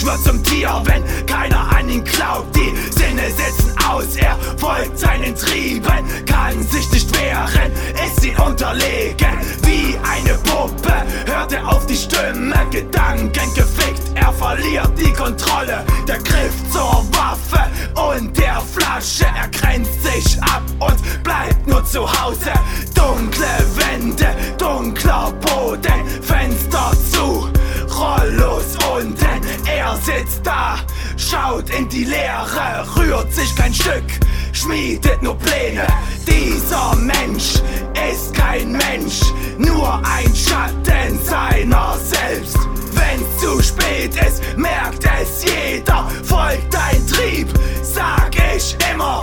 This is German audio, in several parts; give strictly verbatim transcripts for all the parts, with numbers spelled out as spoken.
wird zum Tier, wenn keiner an ihn glaubt. Die Sinne setzen aus, er folgt seinen Trieben, kann sich nicht wehren, ist ihn unterlegen. Wie eine Puppe hört er auf die Stimme, Gedanken gefickt, er verliert die Kontrolle. Der Griff zur Waffe und der Flasche, er grenzt sich ab und bleibt nur zu Hause. Dunkle Wände, dunkler Boden, Fenster zu, Rollos unten. Er sitzt da, schaut in die Leere, rührt sich kein Stück, schmiedet nur Pläne. Dieser Mensch ist kein Mensch, nur ein Schatten seiner selbst. Wenn's zu spät ist, merkt es jeder, folgt dein Trieb, sag ich immer.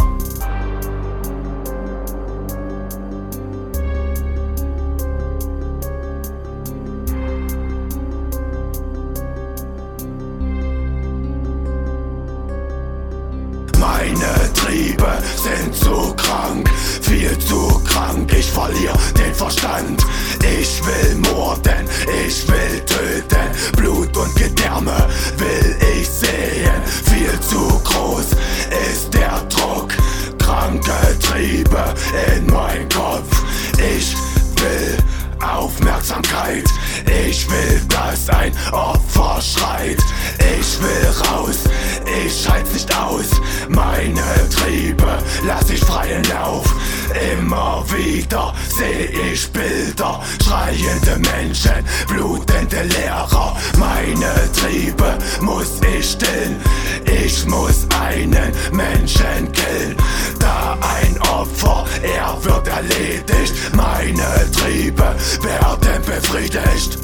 Meine Triebe sind zu krank, viel zu krank, ich verliere den Verstand. Ich will morden, ich will töten, Blut und Gedärme will ich sehen. Viel zu groß ist der Druck, kranke Triebe in mein Kopf. Ich will Aufmerksamkeit, ich will, dass ein Opfer schreit. Ich will raus, ich halt's nicht aus, meine Triebe lass ich freien Lauf. Immer wieder seh ich Bilder, schreiende Menschen, blutende Lehrer. Meine Triebe muss ich stillen, ich muss einen Menschen killen. Da ein Opfer, er wird erledigt, meine Triebe werden befriedigt.